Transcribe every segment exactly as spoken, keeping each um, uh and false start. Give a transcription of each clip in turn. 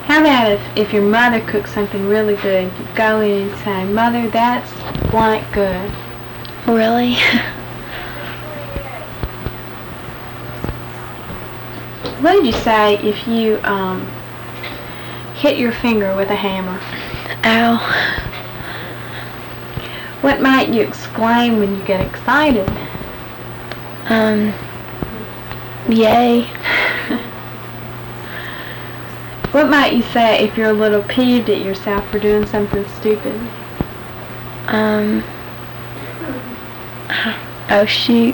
How about if, if your mother cooks something really good, you go in and say, Mother, that's blank good. Really? What did you say if you um, hit your finger with a hammer? Ow. What might you exclaim when you get excited? Um, yay. What might you say if you're a little peeved at yourself for doing something stupid? Um, oh shoot.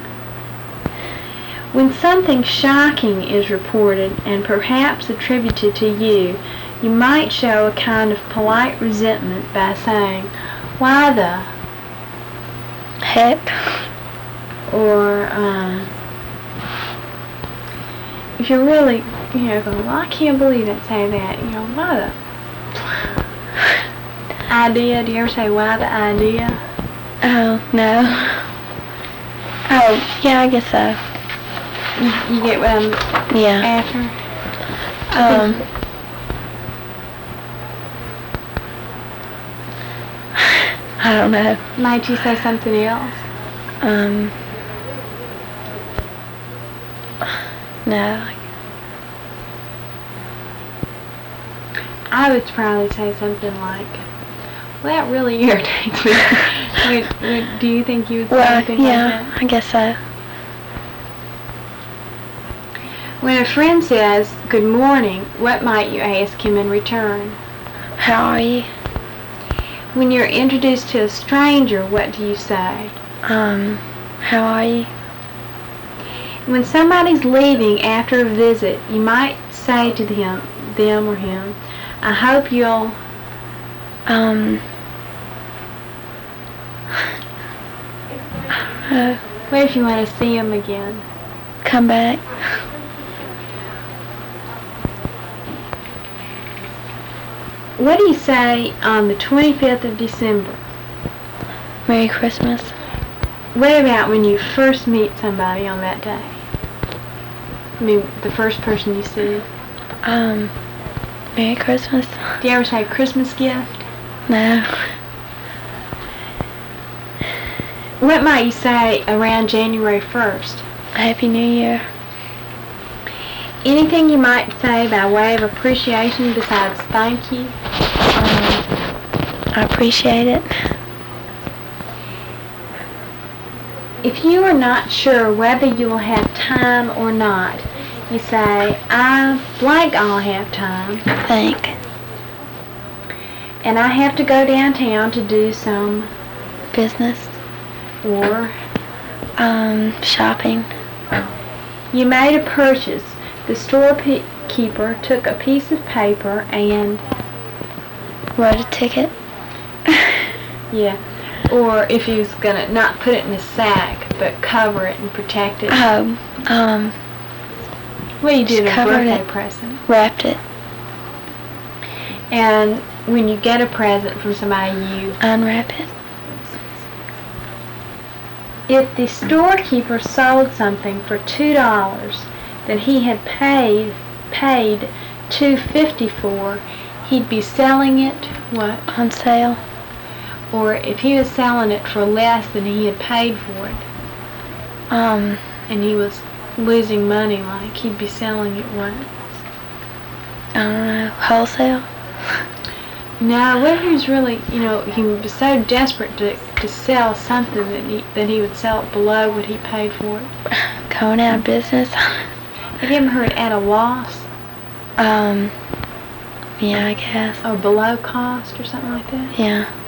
When something shocking is reported and perhaps attributed to you, you might show a kind of polite resentment by saying, why the heck? Or, um, if you're really, you know, going, well, I can't believe it, say that, you know, why the idea? Do you ever say, why the idea? Oh, no. Oh, yeah, I guess so. You, you get what I'm yeah. after? Um, I don't know. Might you say something else? Um, no. I would probably say something like, well, that really irritates me. would, would, do you think you would say well, something yeah, like that? I guess so. When a friend says, good morning, what might you ask him in return? How are you? When you're introduced to a stranger, what do you say? Um, how are you? When somebody's leaving after a visit, you might say to them, them or him, I hope you'll... Um... Uh, what if you want to see him again? Come back. What do you say on the twenty-fifth of December? Merry Christmas. What about when you first meet somebody on that day? I mean, the first person you see. Um, Merry Christmas. Do you ever say Christmas gift? No. What might you say around January first? Happy New Year. Anything you might say by way of appreciation besides thank you? Um, I appreciate it. If you are not sure whether you will have time or not, you say, I blank I'll have time. Think. And I have to go downtown to do some business. Or um, shopping. You made a purchase. The storekeeper took a piece of paper and wrote a ticket. Yeah. Or if he was gonna not put it in a sack, but cover it and protect it. Um, um. Well, you did a birthday it, present. Wrapped it. And when you get a present from somebody, you unwrap it. If the storekeeper sold something for two dollars that he had paid paid two fifty for, he'd be selling it what? On sale. Or if he was selling it for less than he had paid for it, um, and he was losing money, like he'd be selling it what? I don't know, wholesale. No, what if he was really, you know, he was so desperate to to sell something that he that he would sell it below what he paid for it. Going out of business. Have you ever heard at a loss? Um, yeah, I guess. Or below cost or something like that? Yeah.